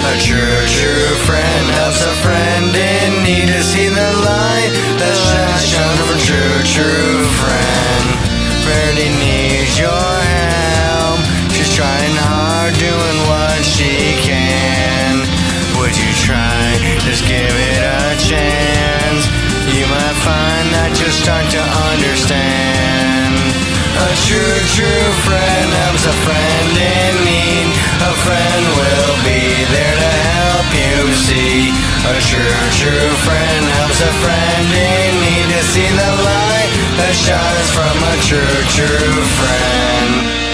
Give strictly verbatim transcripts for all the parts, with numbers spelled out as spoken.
A true, true friend helps a friend in need to see the light that shines from a true, true friend. Verity needs your help. She's trying hard, doing what she can. Would you try? Just give it a chance. You might find that you'll start to understand. A true, true friend helps a friend in need. A friend will be there to help you see. A true, true friend helps a friend in need to see the light that shines from a true, true friend.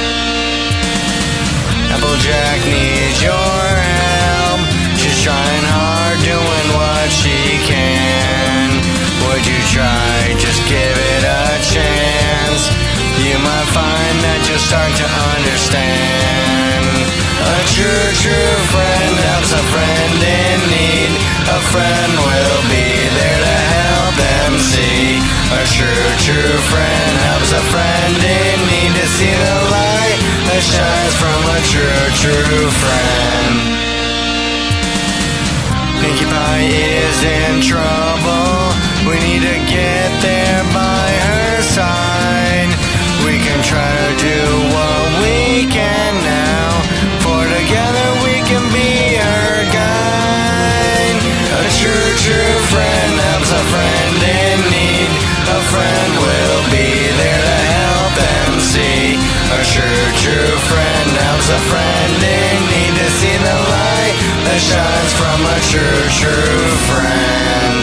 Applejack needs your help. She's trying hard, doing what she can. Would you try? Just give it a chance. You might find that you'll start to understand. A true, true friend helps a friend in need. A friend will be there to help them see. A true, true friend helps a friend in need to see the light that shines from a true, true friend. Pinkie Pie is in trouble. We need to get there by her side. We can try to do what we can now, for together we can be her guide. A true, true friend helps a friend in need. A friend will be there to help them see. A true, true friend helps a friend in need to see the light that shines from a true, true friend.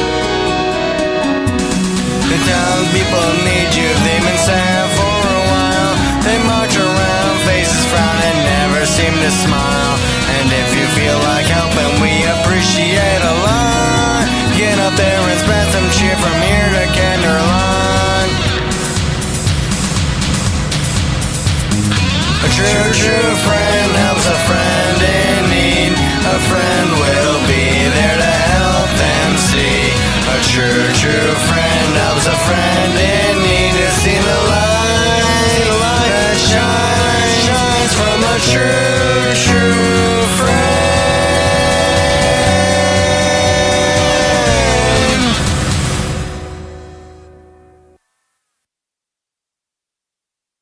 The townspeople need you, they've been sad for a while. They march around, faces frown and never seem to smile. And if you feel like helping, we appreciate a lot. Get up there and spread some cheer from here to Kenderlawn. A true, true friend helps a friend in need. A friend will be there to help them see. A true, true friend helps a friend in need to see the light, light that shines, shines from a true